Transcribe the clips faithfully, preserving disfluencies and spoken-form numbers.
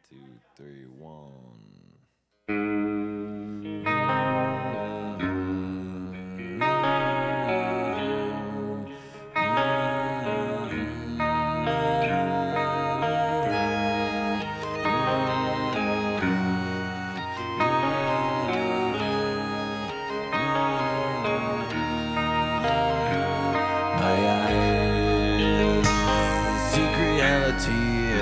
two, three, one. My eyes seek reality.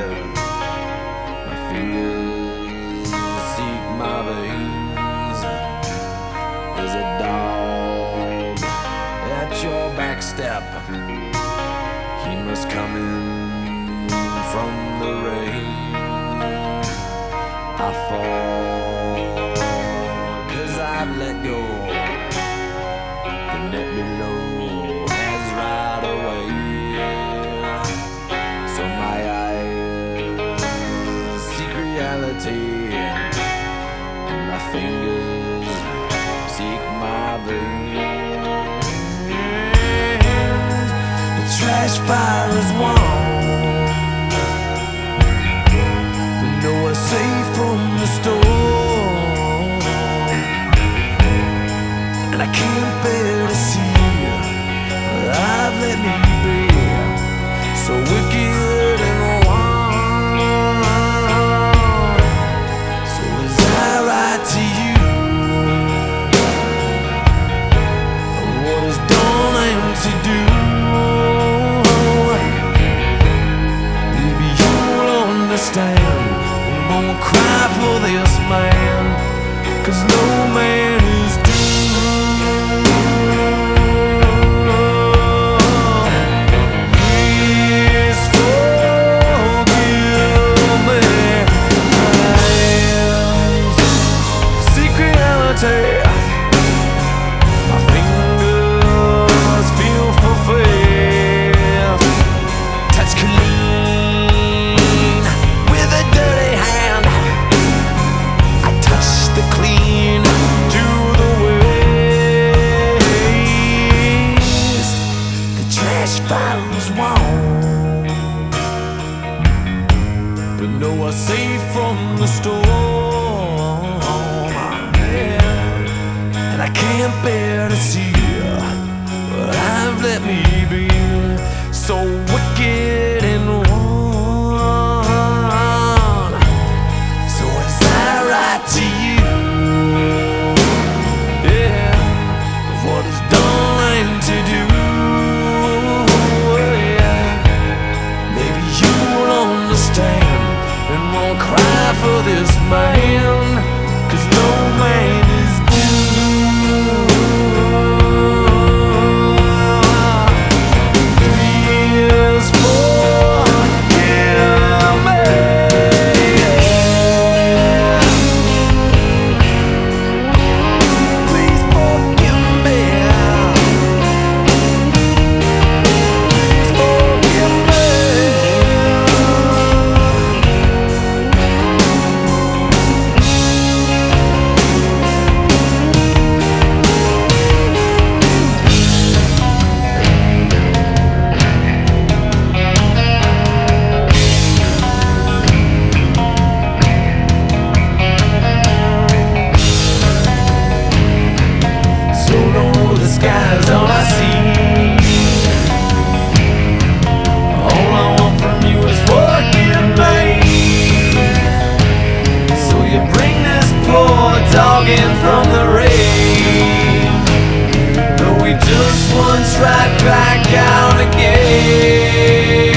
My fingers seek my veins. There's a dog at your back step. He must come in from the rain. I fall 'cause I've let go. The net below has right away. So my eyes seek reality, and my fingers seek my veins. The trash fire is warm, but nowhere safe from the storm. And I can't bear to see what I've let me be, so wicked and wrong. So as I write to you what is done and to do, maybe you'll understand and won't cry for this man, 'cause no man is my fingers feel for faith. Touch clean with a dirty hand. I touch the clean to the waste. The trash fire is warm, but no one's safe from the storm. And I can't bear to see what I've let me be, so wicked and wrong. So as I write to you, yeah, what is done and to do, yeah, maybe you'll understand and won't cry for this man, 'cause no man is all I see. All I want from you is forgive me. So you bring this poor dog in from the rain, though he just wants right back out again.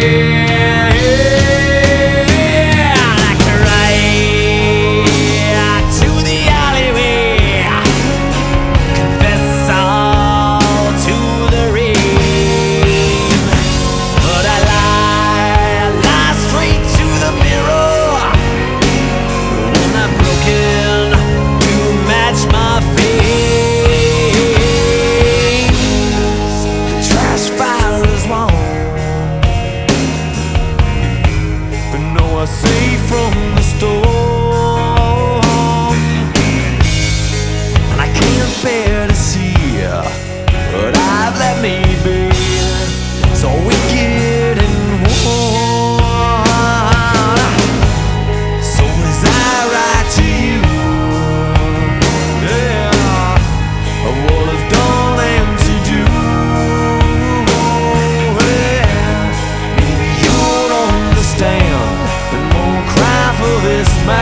Like a right to the alleyway, confess all to the rain. But I lie, I lie straight to the mirror, the one I've broken to match my face. The trash fire is warm, but no one's safe from the storm. And I can't bear to see what I've let me be, so wicked and warm. this man.